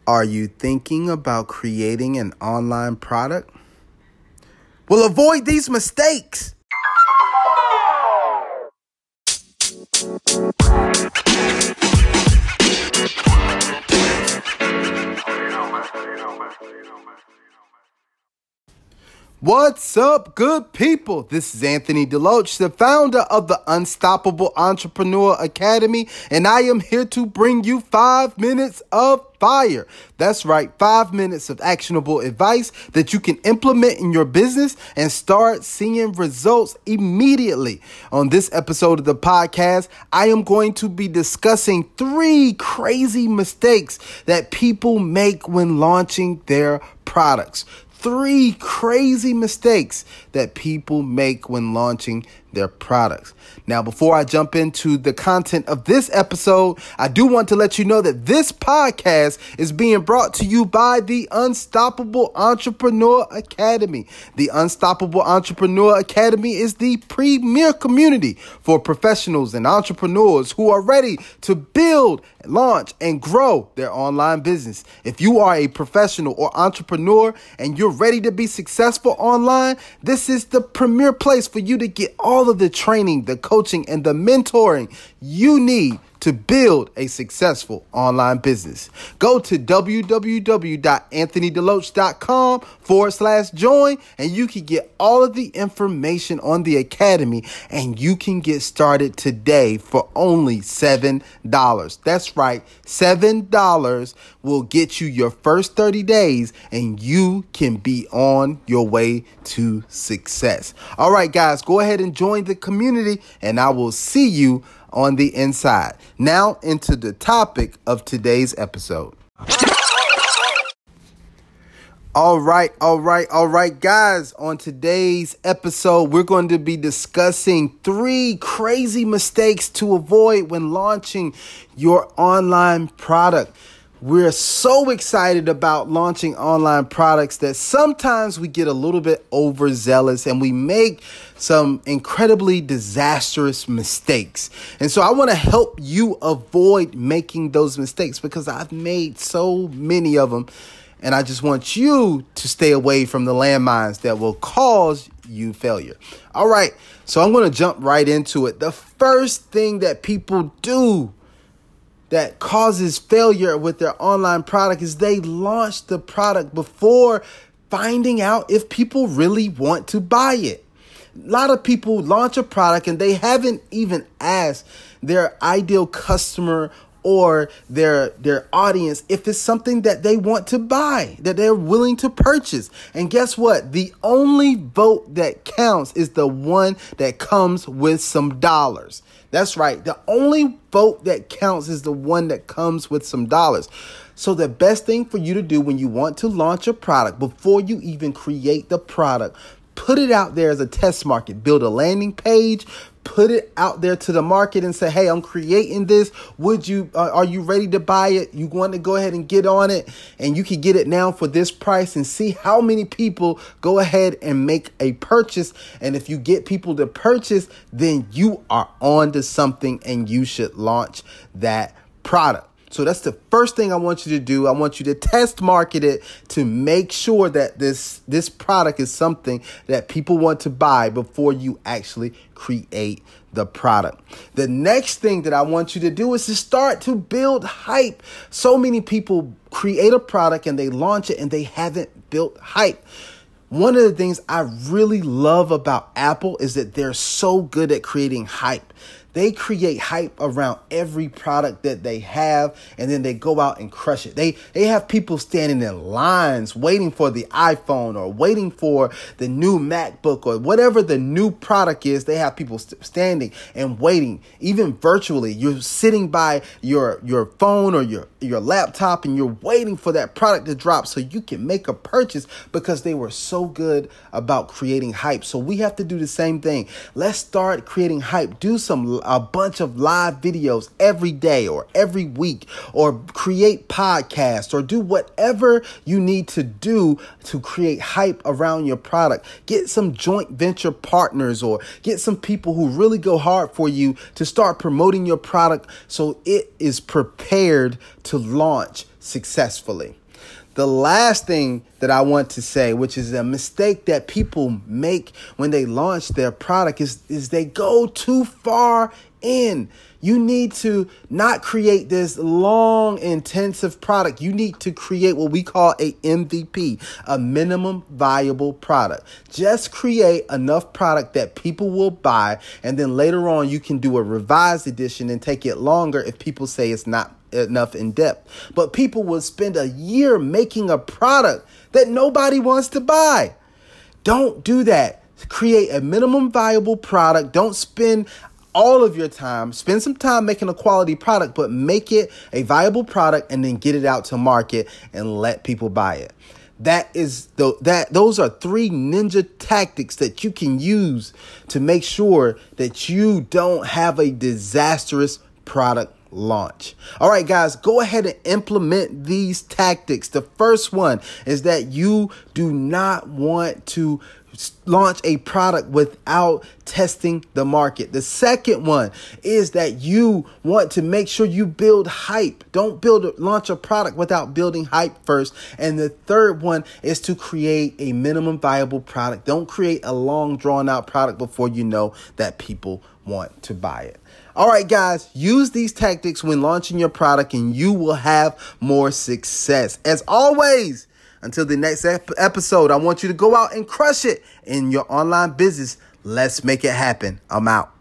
Are you thinking about creating an online product? Well, avoid these mistakes. What's up, good people? This is Anthony Deloach, the founder of the Unstoppable Entrepreneur Academy, and I am here to bring you 5 minutes of fire. That's right, 5 minutes of actionable advice that you can implement in your business and start seeing results immediately. On this episode of the podcast, I am going to be discussing 3 crazy mistakes that people make when launching their products. 3 crazy mistakes that people make when launching their products. Now, before I jump into the content of this episode, I do want to let you know that this podcast is being brought to you by the Unstoppable Entrepreneur Academy. The Unstoppable Entrepreneur Academy is the premier community for professionals and entrepreneurs who are ready to build, launch, and grow their online business. If you are a professional or entrepreneur and you're ready to be successful online, this is the premier place for you to get all of the training, the coaching, and the mentoring you need to build a successful online business. Go to www.anthonydeloach.com/join and you can get all of the information on the academy and you can get started today for only $7. That's right, $7 will get you your first 30 days and you can be on your way to success. All right, guys, go ahead and join the community and I will see you on the inside. Now into the topic of today's episode. All right, guys. On today's episode, we're going to be discussing 3 crazy mistakes to avoid when launching your online product. We're so excited about launching online products that sometimes we get a little bit overzealous and we make some incredibly disastrous mistakes. And so I want to help you avoid making those mistakes because I've made so many of them. And I just want you to stay away from the landmines that will cause you failure. All right, so I'm going to jump right into it. The first thing that people do that causes failure with their online product is they launch the product before finding out if people really want to buy it. A lot of people launch a product and they haven't even asked their ideal customer or their audience if it's something that they want to buy, that they're willing to purchase. And guess what? The only vote that counts is the one that comes with some dollars. That's right. The only vote that counts is the one that comes with some dollars. So the best thing for you to do when you want to launch a product, before you even create the product, put it out there as a test market. Build a landing page, put it out there to the market and say, hey, I'm creating this. Are you ready to buy it? You want to go ahead and get on it and you can get it now for this price and see how many people go ahead and make a purchase. And if you get people to purchase, then you are on to something and you should launch that product. So that's the first thing I want you to do. I want you to test market it to make sure that this product is something that people want to buy before you actually create the product. The next thing that I want you to do is to start to build hype. So many people create a product and they launch it and they haven't built hype. One of the things I really love about Apple is that they're so good at creating hype. They create hype around every product that they have, and then they go out and crush it. They have people standing in lines waiting for the iPhone or waiting for the new MacBook or whatever the new product is. They have people standing and waiting, even virtually. You're sitting by your phone or your laptop and you're waiting for that product to drop so you can make a purchase because they were so good about creating hype. So we have to do the same thing. Let's start creating hype. Do some a bunch of live videos every day or every week, or create podcasts, or do whatever you need to do to create hype around your product. Get some joint venture partners or get some people who really go hard for you to start promoting your product so it is prepared to launch successfully. The last thing that I want to say, which is a mistake that people make when they launch their product, is they go too far in. You need to not create this long, intensive product. You need to create what we call a MVP, a minimum viable product. Just create enough product that people will buy, and then later on you can do a revised edition and take it longer if people say it's not enough in depth. But people will spend a year making a product that nobody wants to buy. Don't do that. Create a minimum viable product. Don't spend all of your time. Spend some time making a quality product, but make it a viable product and then get it out to market and let people buy it. Those are 3 ninja tactics that you can use to make sure that you don't have a disastrous product launch. All right, guys, go ahead and implement these tactics. The first one is that you do not want to launch a product without testing the market. The second one is that you want to make sure you build hype. Don't launch a product without building hype first. And the third one is to create a minimum viable product. Don't create a long drawn out product before you know that people want to buy it. All right, guys, use these tactics when launching your product and you will have more success. As always, until the next episode, I want you to go out and crush it in your online business. Let's make it happen. I'm out.